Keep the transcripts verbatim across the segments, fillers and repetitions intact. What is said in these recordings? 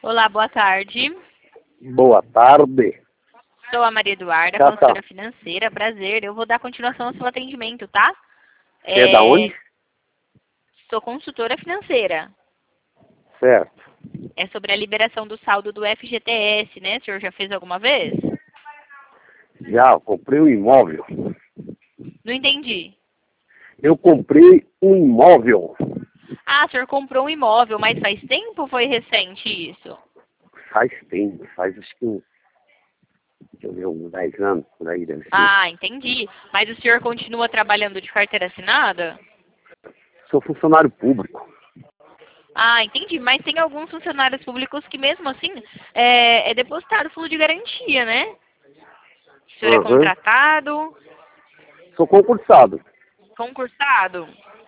Olá, boa tarde. Boa tarde. Sou a Maria Eduarda, Tá, consultora tá. financeira. Prazer. Eu vou dar continuação ao seu atendimento, tá? Você é da onde? Sou consultora financeira. Certo. É sobre a liberação do saldo do F G T S, né? O senhor já fez alguma vez? Já, eu comprei um imóvel. Não entendi. Eu comprei um imóvel. Ah, o senhor comprou um imóvel, mas faz tempo ou foi recente isso? Faz tempo, faz acho que uns, deixa eu ver, uns dez anos, por aí deve ser. Ah, entendi. Mas o senhor continua trabalhando de carteira assinada? Sou funcionário público. Ah, entendi. Mas tem alguns funcionários públicos que mesmo assim é, é depositado fundo de garantia, né? O senhor é Uhum. contratado, Sou concursado. concursado?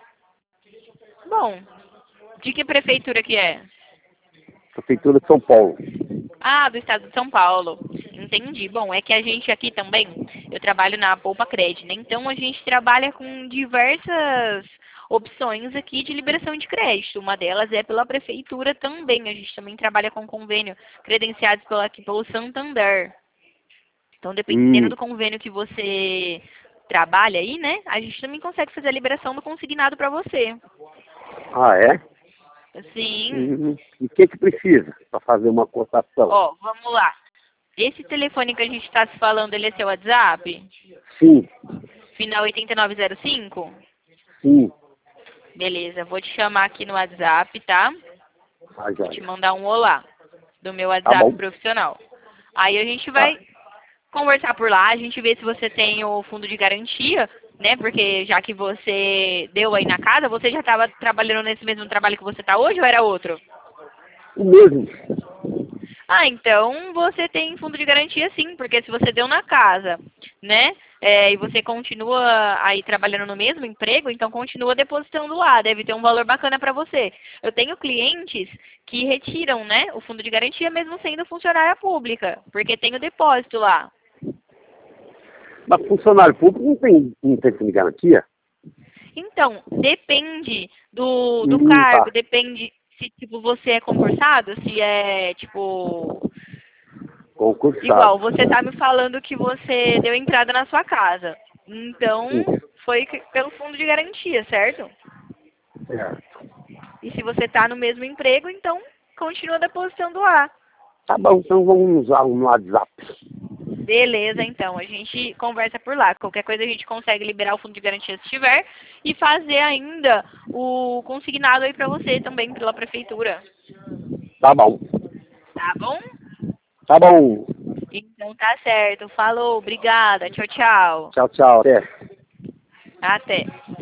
Bom, de que prefeitura que é? Prefeitura de São Paulo. Ah, do estado de São Paulo. Entendi. Bom, é que a gente aqui também, eu trabalho na Poupa Cred, né? Então a gente trabalha com diversas opções aqui de liberação de crédito. Uma delas é pela prefeitura também. A gente também trabalha com convênio credenciados pela, aqui pelo Santander. Então, dependendo Hum. do convênio que você trabalha aí, né? A gente também consegue fazer a liberação do consignado para você. Ah, é? Sim. Hum. E o que que precisa para fazer uma cotação? Ó, vamos lá. Esse telefone que a gente está se falando, ele é seu WhatsApp? Sim, Final oitenta e nove zero cinco? sim. Beleza, vou te chamar aqui no WhatsApp, tá? Ah, Vou te joia. mandar um olá do meu Tá WhatsApp bom. profissional. Aí a gente Tá. vai conversar por lá, a gente vê se você tem o fundo de garantia, né? Porque já que você deu aí na casa, você já estava trabalhando nesse mesmo trabalho que você está hoje ou era outro? O mesmo. Ah, então você tem fundo de garantia sim, porque se você deu na casa, né? É, e você continua aí trabalhando no mesmo emprego, então continua depositando lá, deve ter um valor bacana para você. Eu tenho clientes que retiram, né, o fundo de garantia mesmo sendo funcionária pública, porque tem o depósito lá. Mas funcionário público não tem, não tem fundo de garantia? Então, depende do, do Hum, cargo, tá. depende se tipo você é concursado, se é tipo Concursado. igual, você tá me falando que você deu entrada na sua casa. Sim. Então, foi que- pelo fundo de garantia, certo? Certo. E se você tá no mesmo emprego, então continua depositando lá. Tá bom, então vamos usar no WhatsApp. Beleza, então. A gente conversa por lá. Qualquer coisa a gente consegue liberar o fundo de garantia se tiver e fazer ainda o consignado aí pra você também pela prefeitura. Tá bom. Tá bom? Tá bom. Então tá certo. Falou, obrigada. Tchau, tchau. Tchau, tchau. Até. Até.